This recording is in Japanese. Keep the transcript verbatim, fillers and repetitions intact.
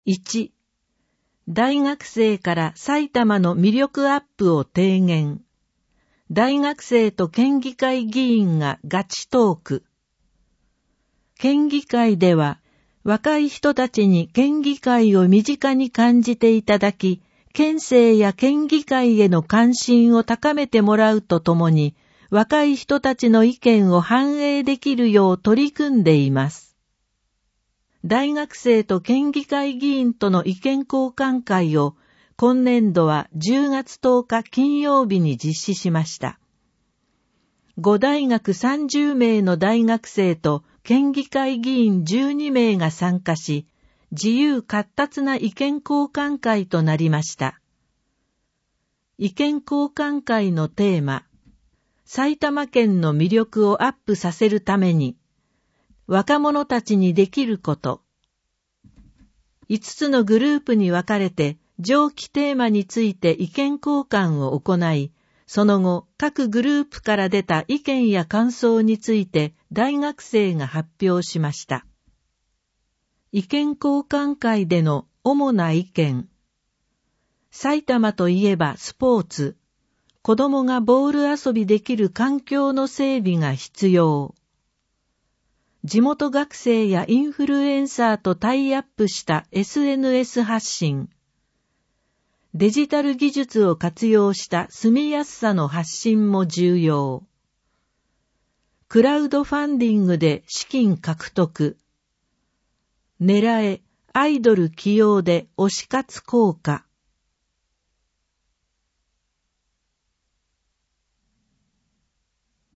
いち、大学生から埼玉の魅力アップを提言。大学生と県議会議員がガチトーク。県議会では、若い人たちに県議会を身近に感じていただき、県政や県議会への関心を高めてもらうとともに、若い人たちの意見を反映できるよう取り組んでいます。大学生と県議会議員との意見交換会を今年度はじゅうがつとおか金曜日に実施しました。ご大学さんじゅうめいの大学生と県議会議員じゅうにめいが参加し、自由闊達な意見交換会となりました。意見交換会のテーマ、埼玉県の魅力をアップさせるために、若者たちにできること。いつつのグループに分かれて上記テーマについて意見交換を行い、その後各グループから出た意見や感想について大学生が発表しました。意見交換会での主な意見。埼玉といえばスポーツ。子供がボール遊びできる環境の整備が必要。地元学生やインフルエンサーとタイアップした エスエヌエス 発信。デジタル技術を活用した住みやすさの発信も重要。クラウドファンディングで資金獲得。狙え、アイドル起用で推し活効果。